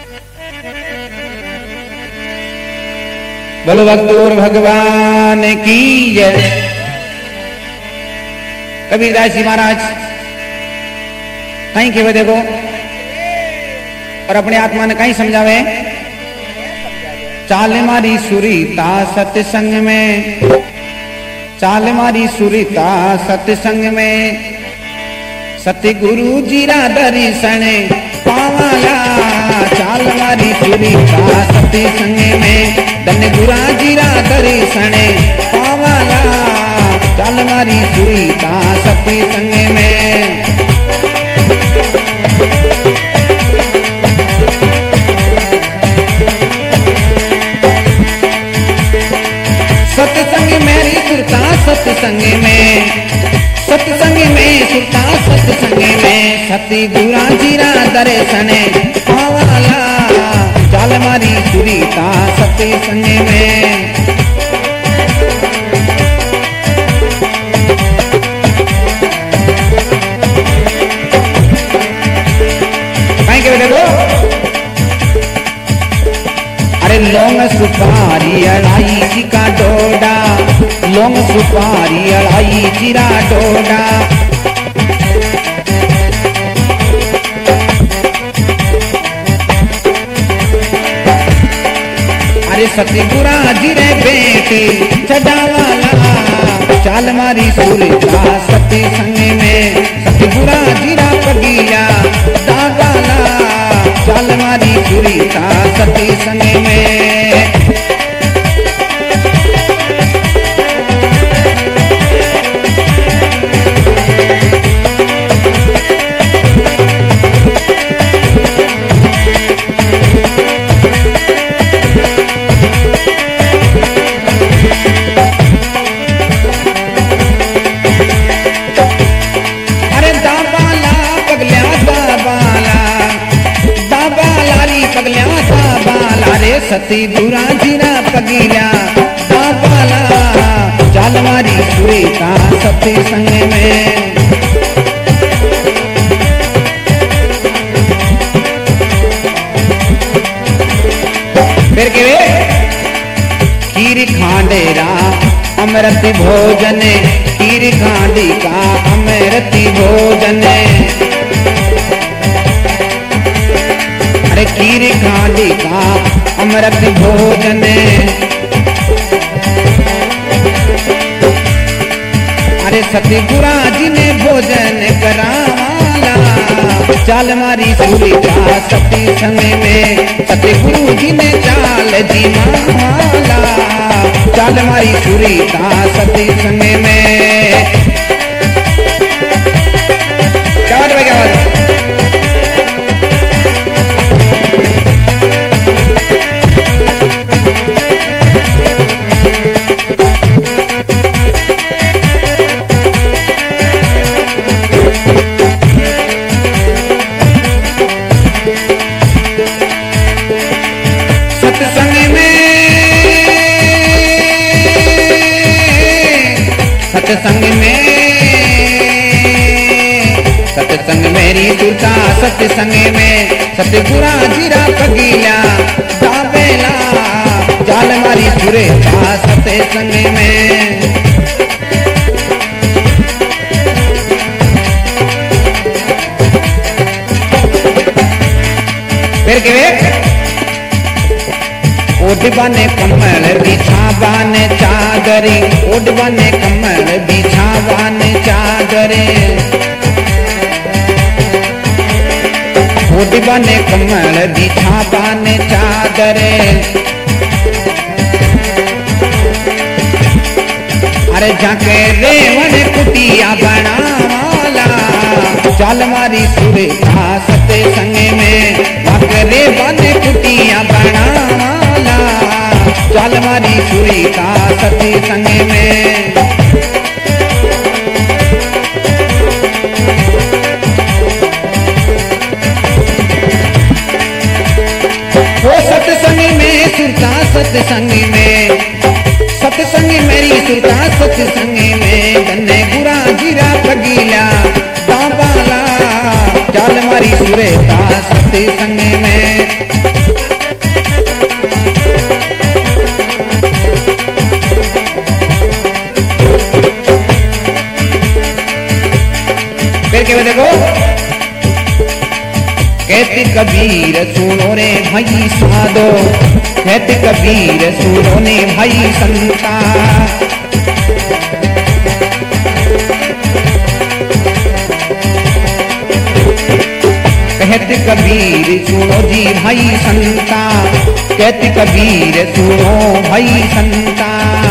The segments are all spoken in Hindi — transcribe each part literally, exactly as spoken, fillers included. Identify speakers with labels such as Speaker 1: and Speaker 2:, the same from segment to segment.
Speaker 1: बोलो भक्तोर भगवान की जय। कबीरदास जी महाराज कहीं के देखो और अपने आत्मा ने कहीं समझावे। चाल मारी सुरीता सत्संग में, चाल मारी सुरीता सत्संग में, सतगुरु जीरा दर्शन पावाला। चाल मारी सुरीता सत्संग में, धन गुरा जीरा दर्शन पावाला। चाल मारी सुरीता सत्संग में, सत्संग मेरी सुरता सत्संग में, सत्संग में सुरता सत्संग में, सती गुरा जीरा दर्शन पावाला। चाल मारी सुरीता सत्संग में, कहीं के देखो। अरे लौंग सुपारी अड़ाई जी का डोडा, लौंग सुपारी अड़ाई जीरा डोडा। अरे सतगुरा जीरे बेटी चढ़ावाला। चाल मारी सुरीता सत्संग में, सतगुरा जीरा पगीला दावाला। चाल मारी सुरीता सत्संग में, सती गुरा जीरा पगीला दावाला। चाल मारी सुरीता सत्संग में, फिर के खीर खांडेरा अमृत भोजन, खीर खांडी का अमृत भोजन। अरे खीर खांडी का अमृत भोजन। अरे सतगुरा जी ने भोजन करावाला। चाल मारी सुरीता सत्संग में, सतगुरु जी ने चाल जी माला। चाल मारी सुरीता सत्संग में, क्या बात है क्या बात है। सत्संग में, सत्संग मेरी सुरता सत्संग में, सतगुरा जीरा पगीला दावेला। चाल मारी सुरीता सत्संग में, फिर के ओढ़वाने कमल बिछावाने चादरे, ओढ़वाने कमल बिछावाने चादरे। ओढ़वाने कमल बिछावाने चादरे। अरे जाके रेवन कुटिया बनावाला। चाल मारी सुरीता सत्संग में, जाके रेवन कुटिया बनावाला। चाल मारी सुरीता सत्संग में, वो सत्संग में सुरता सत्संग में, सत्संग मेरी सुरता सत्संग में। धन्य गुरा जीरा पगीला दावाला। चाल मारी सुरीता सत्संग में, कहते कबीर सुनो रे भाई साधो, कहते कबीर सुनो ने भाई संता। कहते कबीर सुनो जी भाई संता, कहते कबीर सुनो भाई संता।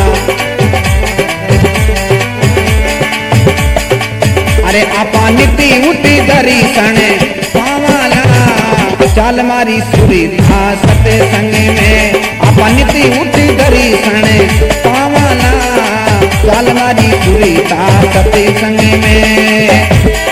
Speaker 1: अरे आपा निति उठी दर्शन पावाला, चाल मारी सुरीता सत्संग में। आपा निति उठी दर्शन पावाला, चाल मारी सुरीता सत्संग में।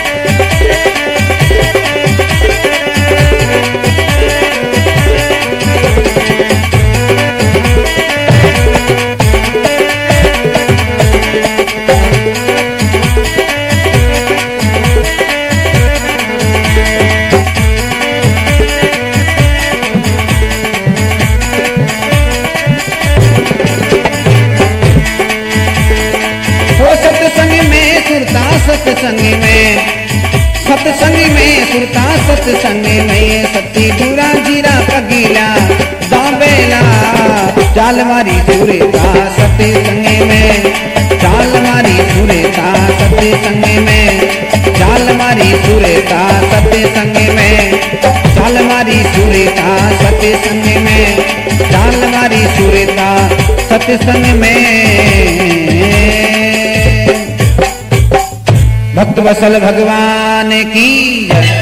Speaker 1: सत्संग में, सत्संग में सुरता सत्संग में, सती दूरा जीरा पगीला दाबेला, चाल मारी सुरेता सत्संग में। चाल मारी सुरेता सत्संग में, चाल मारी सुरेता सत्संग में। चाल मारी सुरेता सत्संग में, चाल मारी सुरेता सत्संग में। भक्त वसल भगवान की जय।